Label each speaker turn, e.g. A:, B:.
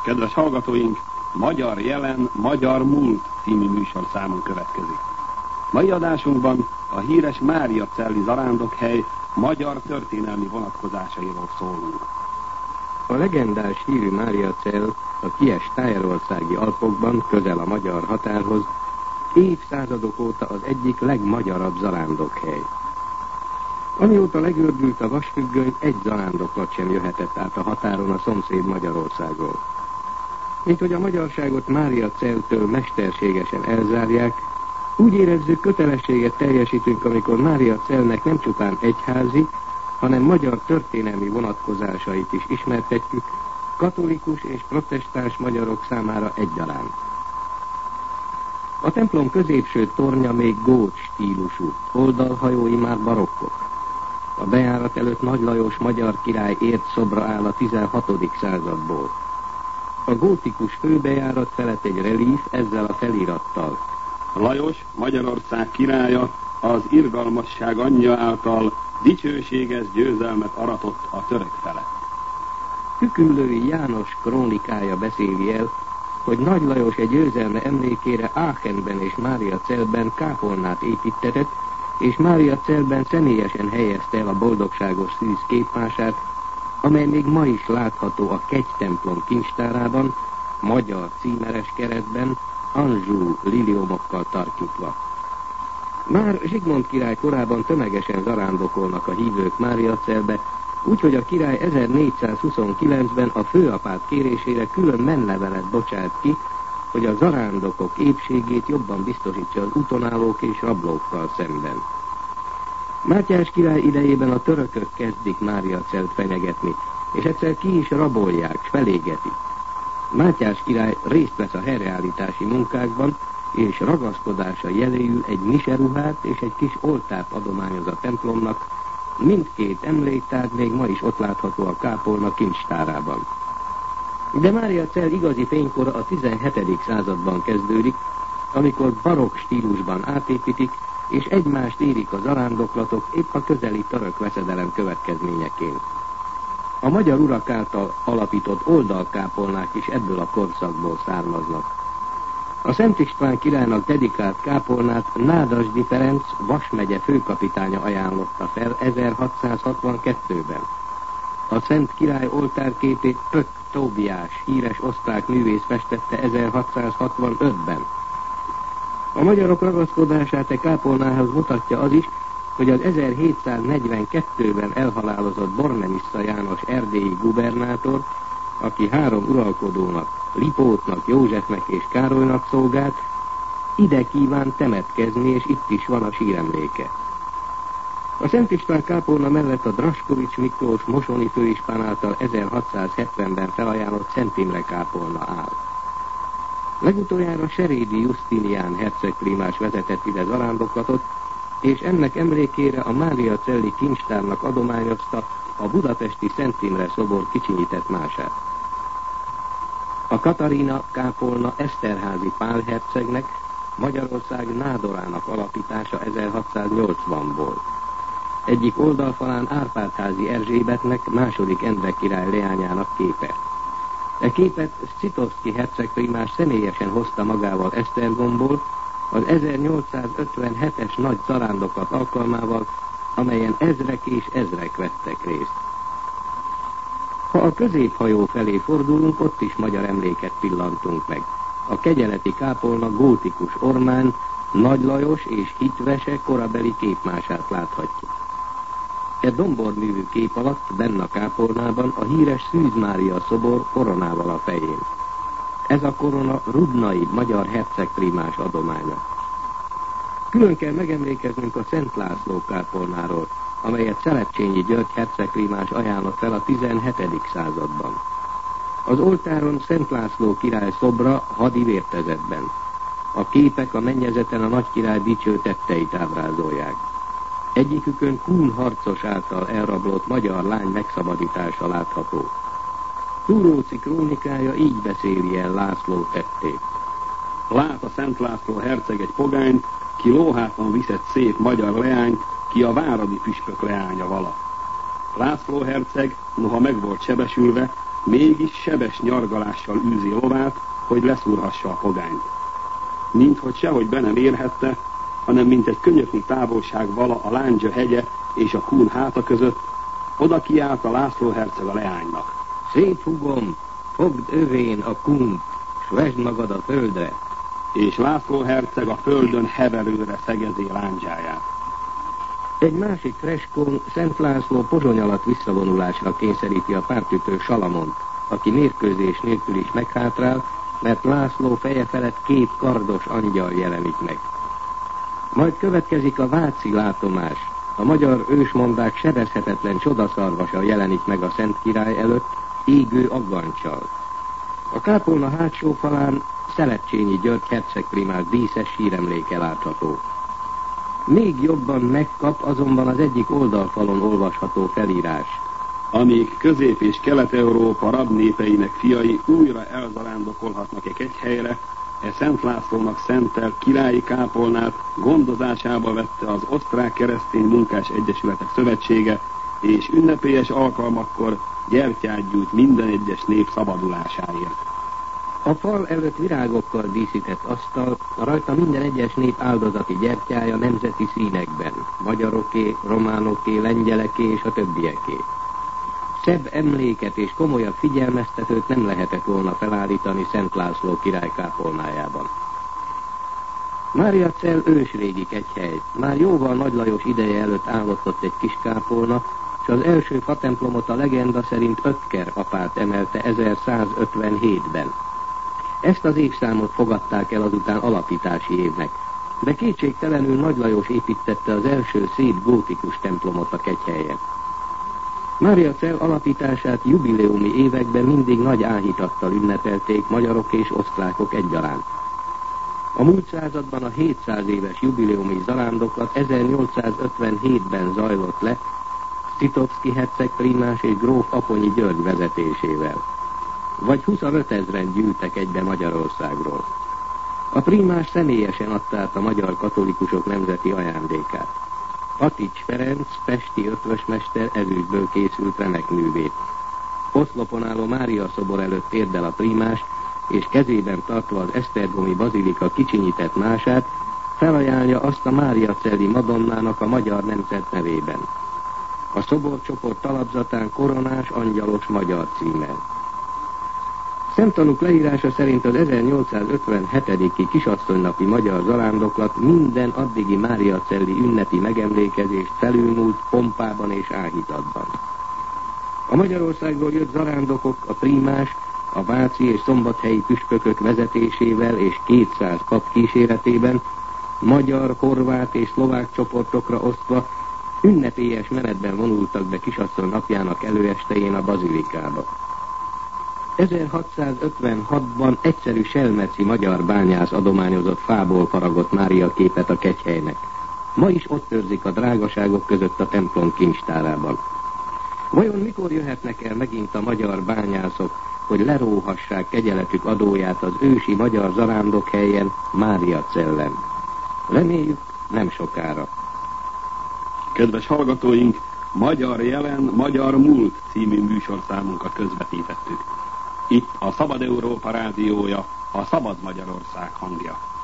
A: Kedves hallgatóink, Magyar jelen, Magyar múlt című műsorszámon következik. Mai adásunkban a híres Máriacelli zarándokhely magyar történelmi vonatkozásairól szólunk.
B: A legendás hírű Máriacell a Kies-Tájerországi Alpokban, közel a magyar határhoz, évszázadok óta az egyik legmagyarabb zarándokhely. Amióta legördült a vasfüggöny, egy zarándoklat sem jöhetett át a határon a szomszéd Magyarországról. Mint hogy a magyarságot Máriacelltől mesterségesen elzárják, úgy érezzük, kötelességet teljesítünk, amikor Máriacellnek nem csupán egyházi, hanem magyar történelmi vonatkozásait is ismertetjük, katolikus és protestáns magyarok számára egyaránt. A templom középső tornya még gót stílusú, oldalhajói már barokkok. A bejárat előtt Nagy Lajos magyar király ért szobra áll a 16. századból. A gótikus főbejárat felett egy relíf ezzel a felirattal:
A: Lajos, Magyarország királya, az irgalmasság anyja által dicsőséges győzelmet aratott a török felett.
B: Küküllői János krónikája beszéli el, hogy Nagy Lajos egy győzelme emlékére Aachenben és Máriacellben kápolnát építtetett, és Máriacellben személyesen helyezte el a boldogságos szűz képmását, amely még ma is látható a Kegytemplom kincstárában, magyar címeres keretben, Anjou liliomokkal tarkítva. Már Zsigmond király korában tömegesen zarándokolnak a hívők Máriacellbe, úgyhogy a király 1429-ben a főapát kérésére külön menlevelet bocsát ki, hogy a zarándokok épségét jobban biztosítsa az utonállók és rablókkal szemben. Mátyás király idejében a törökök kezdik Máriacellt fenyegetni, és egyszer ki is rabolják, s felégetik. Mátyás király részt vesz a helyreállítási munkákban, és ragaszkodása jeléül egy miseruhát és egy kis oltárt adományoz a templomnak, mindkét emléktárgy még ma is ott látható a kápolna kincstárában. De Máriacell igazi fénykora a 17. században kezdődik, amikor barokk stílusban átépítik, és egymást érik a zarándoklatok épp a közeli török veszedelem következményeként. A magyar urak által alapított oldalkápolnák is ebből a korszakból származnak. A Szent István királynak dedikált kápolnát Nádasdy Ferenc Vas megye főkapitánya ajánlotta fel 1662-ben. A Szent Király oltárképét Pött Tóbiás, híres osztrák művész festette 1665-ben. A magyarok ragaszkodását a kápolnához mutatja az is, hogy az 1742-ben elhalálozott Bornemissza János erdélyi gubernátor, aki 3 uralkodónak, Lipótnak, Józsefnek és Károlynak szolgált, ide kíván temetkezni, és itt is van a síremléke. A Szent István kápolna mellett a Draskovics Miklós mosoni főispán által 1670-ben felajánlott Szent Imre kápolna áll. Legutoljára Serédi Justinián hercegprímás vezetett ide zarándoklatot, és ennek emlékére a Máriacelli kincstárnak adományozta a budapesti Szent Imre szobor kicsinyített mását. A Katarina kápolna Eszterházy Pál hercegnek, Magyarország nádorának alapítása 1680-ból. Egyik oldalfalán Árpád-házi Erzsébetnek, második Endre király leányának képe. E képet Scitovszky hercegprímás személyesen hozta magával Esztergomból az 1857-es nagy zarándoklat alkalmával, amelyen ezrek és ezrek vettek részt. Ha a középhajó felé fordulunk, ott is magyar emléket pillantunk meg. A kegyeleti kápolna gótikus ormán, Nagy Lajos és Hitvese korabeli képmását láthatjuk. E domborművű kép alatt, benn a kápolnában a híres Szűz Mária szobor koronával a fején. Ez a korona Rudnai magyar hercegprímás adománya. Külön kell megemlékeznünk a Szent László kápolnáról, amelyet Szelepcsényi György hercegprímás ajánlott fel a 17. században. Az oltáron Szent László király szobra hadi vértezetben. A képek a mennyezeten a nagy király dicső tetteit ábrázolják. Egyikükön Kun harcos által elrablott magyar lány megszabadítása látható. Túróczy krónikája így beszéli el László tettét.
A: Lát a Szent László herceg egy pogányt, ki lóháton viszett szép magyar leányt, ki a váradi püspök leánya vala. László herceg, noha meg volt sebesülve, mégis sebes nyargalással űzi lovát, hogy leszúrhassa a pogányt. Minthogy sehogy be nem érhette, hanem mint egy könyöknyi távolság vala a Lándzsa hegye és a Kun háta között, oda kiállt a László herceg a leánynak.
B: Szép húgom, fogd övén a Kunt, s vesd magad a földre.
A: És László herceg a földön heverőre szegezi Lándzsáját.
B: Egy másik freskón Szent László Pozsony alatt visszavonulásra kényszeríti a pártütő Salamont, aki mérkőzés nélkül is meghátrál, mert László feje felett 2 kardos angyal jelenik meg. Majd következik a váci látomás. A magyar ősmondák sebezhetetlen csodaszarvasa jelenik meg a Szent Király előtt, égő aggancsal. A kápolna hátsó falán Szelecsényi György hercegprimár díszes síremléke látható. Még jobban megkap azonban az egyik oldalfalon olvasható felírás.
A: Amíg Közép- és Kelet-Európa rabnépeinek fiai újra elzarándokolhatnak egy helyre, Szent Lászlónak szentelt királyi kápolnát gondozásába vette az Osztrák Keresztény Munkás Egyesületek Szövetsége, és ünnepélyes alkalmakkor gyertyát gyújt minden egyes nép szabadulásáért.
B: A fal előtt virágokkal díszített asztal, rajta minden egyes nép áldozati gyertyája nemzeti színekben, magyaroké, románoké, lengyeleké és a többieké. Szebb emléket és komolyabb figyelmeztetőt nem lehetett volna felállítani Szent László király kápolnájában. Máriacell ősrégi kegyhely, már jóval Nagy Lajos ideje előtt állott ott egy kis kápolna, és az első fatemplomot a legenda szerint Ökker apát emelte 1157-ben. Ezt az évszámot fogadták el azután alapítási évnek, de kétségtelenül Nagy Lajos építette az első szép gótikus templomot a kegyhelyen. Máriacell alapítását jubileumi években mindig nagy áhítattal ünnepelték magyarok és osztrákok egyaránt. A múlt században a 700 éves jubileumi zarándoklat 1857-ben zajlott le, Szitovszky hercegprímás és gróf Aponyi György vezetésével. Vagy 25 000-en gyűltek egybe Magyarországról. A prímás személyesen adta át a magyar katolikusok nemzeti ajándékát. Atics Ferenc, pesti ötvösmester ezüstből készült remek művét. Oszlopon álló Mária szobor előtt térdel a prímás, és kezében tartva az esztergomi bazilika kicsinyített mását, felajánlja azt a máriacelli Madonnának a magyar nemzet nevében. A szoborcsoport talapzatán koronás angyalos magyar címmel. Szemtanúk leírása szerint az 1857. kisasszonynapi magyar zarándoklat minden addigi máriacelli ünnepi megemlékezést felülmúlt pompában és áhítatban. A Magyarországról jött zarándokok, a prímás, a váci és szombathelyi püspökök vezetésével és 200 pap kíséretében magyar, horvát és szlovák csoportokra osztva ünnepélyes menetben vonultak be kisasszony napjának előestején a bazilikába. 1656-ban egyszerű selmeci magyar bányász adományozott fából faragott Mária képet a kegyhelynek. Ma is ott őrzik a drágaságok között a templom kincstárában. Vajon mikor jöhetnek el megint a magyar bányászok, hogy leróhassák kegyeletük adóját az ősi magyar zarándokhelyen, Máriacellen? Reméljük, nem sokára.
A: Kedves hallgatóink, Magyar jelen, magyar múlt című műsorszámunkat közvetítettük. Itt a Szabad Európa rádiója, a Szabad Magyarország hangja.